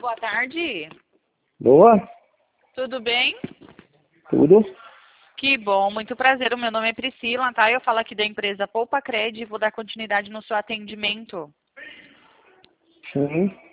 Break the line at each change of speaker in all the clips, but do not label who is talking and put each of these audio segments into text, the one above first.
boa tarde.
Boa,
Tudo bem?
tudo?
Que bom, muito prazer. O meu nome é Priscila, tá? Eu falo aqui da empresa Poupa Cred e vou dar continuidade no seu atendimento.
Sim,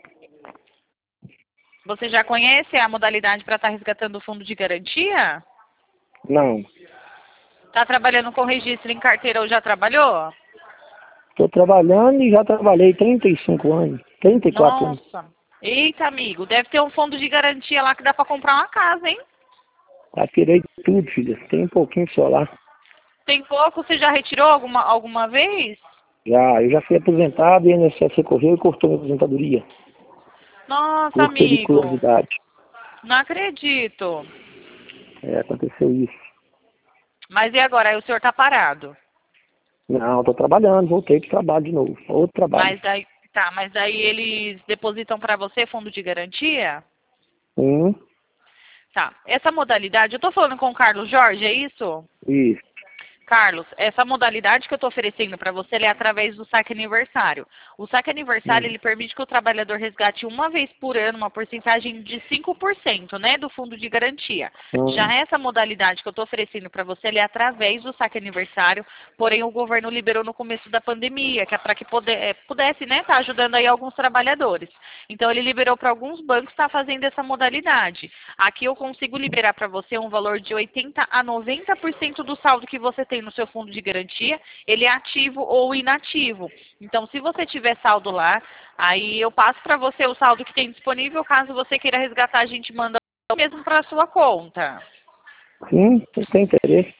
Você já conhece a modalidade para estar resgatando o fundo de garantia?
não.
Está trabalhando com registro em carteira ou já trabalhou?
Estou trabalhando e já trabalhei 35 anos, 34 anos.
Nossa. Eita, amigo, deve ter um fundo de garantia lá que dá para comprar uma casa, hein?
Já tirei tudo, filha. Tem um pouquinho só lá.
Tem pouco, você já retirou alguma vez?
Já, eu já fui aposentado e a INSS recorreu e cortou minha aposentadoria.
Nossa,
Por
amigo,
periculosidade.
não acredito.
Aconteceu isso.
Mas e agora? Aí o senhor tá parado.
Não, estou trabalhando, voltei para o trabalho de novo. Outro trabalho.
Mas daí eles depositam para você fundo de garantia?
Sim,
Tá. Essa modalidade, eu tô falando com o Carlos Jorge, é isso?
isso.
Carlos, essa modalidade que eu estou oferecendo para você ela é através do saque aniversário. O saque aniversário ele permite que o trabalhador resgate uma vez por ano uma porcentagem de 5%, né, do fundo de garantia. Já essa modalidade que eu estou oferecendo para você ela é através do saque aniversário, porém o governo liberou no começo da pandemia, que é para que pudesse, né, tá ajudando aí alguns trabalhadores. Então ele liberou para alguns bancos estar fazendo essa modalidade. Aqui eu consigo liberar para você um valor de 80 a 90% do saldo que você tem no seu fundo de garantia, ele é ativo ou inativo. Então, se você tiver saldo lá, aí eu passo para você o saldo que tem disponível. Caso você queira resgatar, a gente manda mesmo para a sua conta.
Sim, tem interesse?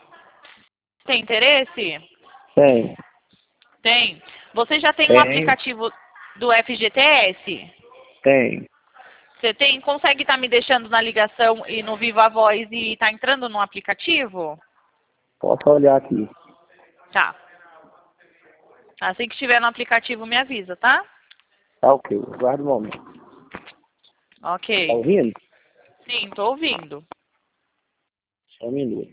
Tem interesse?
Tem.
Tem. Você já tem um
Tem,
aplicativo do FGTS?
tem.
Você tem? Consegue estar me deixando na ligação e no Viva Voz e tá entrando no aplicativo?
Posso olhar aqui.
Tá. Assim que estiver no aplicativo, me avisa, tá?
Tá ok, guarda um momento. Tá
Ok.
ouvindo?
Sim, tô ouvindo.
Só um minuto.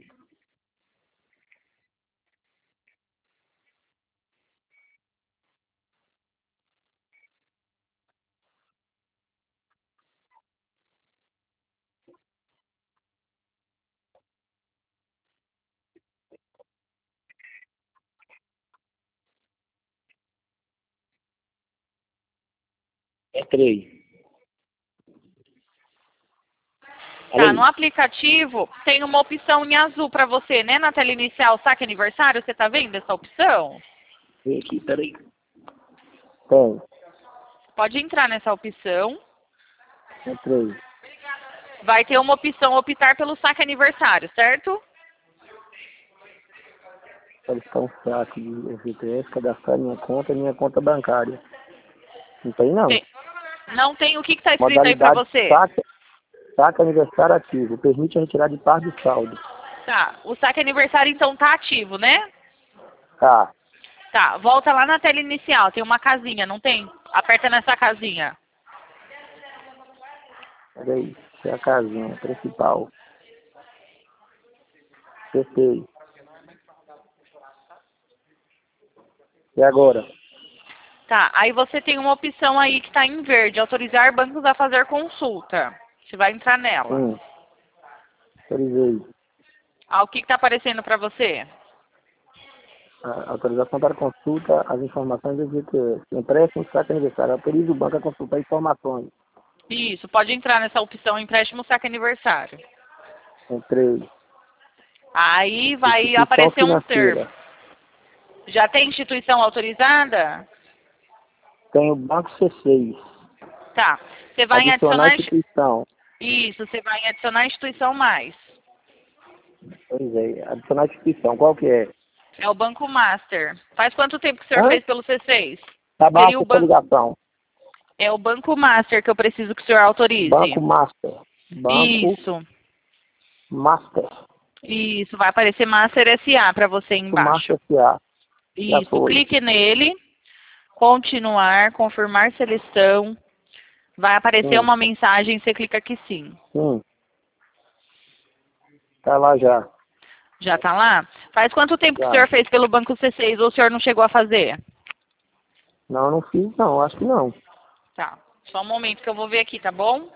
Entrei.
Tá, no
Alô?
aplicativo tem uma opção em azul para você, né? Na tela inicial, saque aniversário, você tá vendo essa opção?
Vem aqui, peraí. Tem.
Pode entrar nessa opção.
Entrei.
Vai ter uma opção optar pelo saque aniversário, certo?
Solicitar um saque de FGTS, cadastrar minha conta bancária. Não tem, não.
Tem. Não tem o que está escrito aí para
Modalidade
você?
saque aniversário ativo. Permite a retirada de parte do saldo.
Tá, o saque aniversário então tá ativo, né?
Tá.
Tá, volta lá na tela inicial, tem uma casinha, não tem? Aperta nessa casinha.
Peraí. Essa é a casinha principal. Acertei. E agora?
Tá, aí você tem uma opção aí que está em verde, autorizar bancos a fazer consulta. Você vai entrar nela.
Autorizei.
Ah, o que está aparecendo para você?
A autorização para consulta as informações do FGTS. Empréstimo saque aniversário. Autoriza o banco a consultar informações.
Isso, pode entrar nessa opção empréstimo saque aniversário.
Entrei.
Aí vai
Instituição
aparecer um termo.
financeira.
Já tem instituição autorizada?
Tem o Banco C6.
Tá. Você vai em
Adicionar
adicionar.
instituição.
Isso, você vai em adicionar instituição mais.
Pois é. Adicionar instituição. Qual que é?
É o Banco Master. Faz quanto tempo que o senhor
Hã?
fez pelo C6?
Tá
Seria
baixa
o
essa
banco.
ligação.
É o Banco Master que eu preciso que o senhor autorize.
Banco Master. Banco
Isso.
Master.
Isso, vai aparecer Master SA para você embaixo.
Master SA. Já
Isso,
foi.
clique nele, continuar, confirmar seleção. Vai aparecer
Sim.
uma mensagem, você clica aqui sim.
Sim. Tá lá já.
Já tá lá? Faz quanto tempo que o
Já.
senhor fez pelo Banco C6 ou o senhor não chegou a fazer?
Não, não fiz não. Acho que não.
Tá. Só um momento que eu vou ver aqui, tá bom?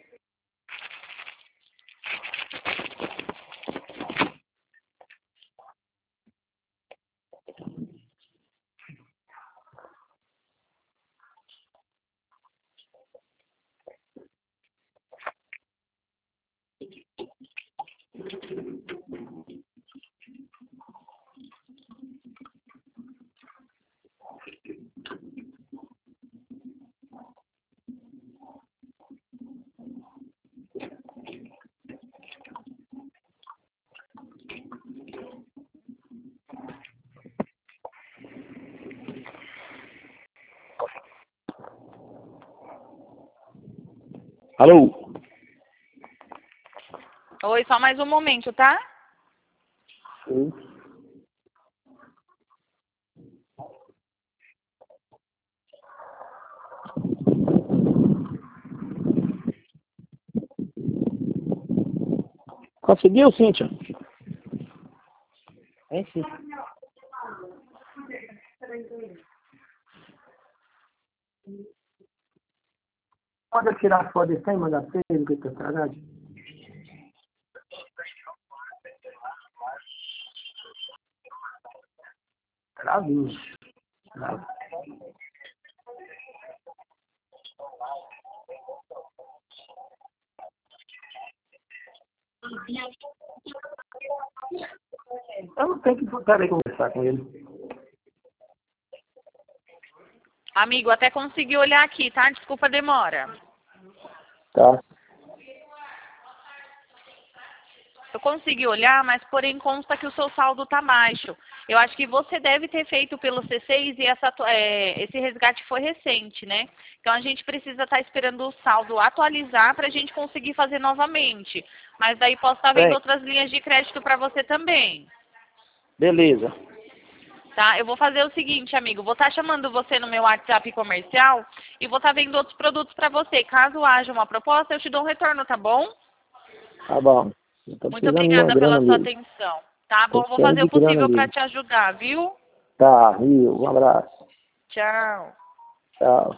Alô?
Oi, só mais um momento, tá?
Sim. Conseguiu, Cíntia? É, sim. Pode tirar a foto desse aí e mandar pra ele, que tá estragado? Gravinho. Grave. Eu não tenho que peraí, conversar com ele.
Amigo, até consegui olhar aqui, tá? Desculpa a demora.
Tá.
Eu consegui olhar, mas porém consta que o seu saldo tá baixo. Eu acho que você deve ter feito pelo C6 e esse resgate foi recente, né? Então a gente precisa estar esperando o saldo atualizar para a gente conseguir fazer novamente. Mas daí posso estar vendo
Bem,
outras linhas de crédito para você também.
beleza.
Tá? Eu vou fazer o seguinte, amigo. Vou estar chamando você no meu WhatsApp comercial e vou estar vendo outros produtos para você. Caso haja uma proposta, eu te dou um retorno, tá bom?
Tá bom. Eu tô
Muito
precisando de uma
obrigada
grana
pela sua
mesmo.
atenção. Tá
Tô
bom? Vou
precisando
fazer
de
o
grana
possível para
mesmo.
te ajudar, viu?
Tá, Rio. Um abraço.
Tchau.
Tchau.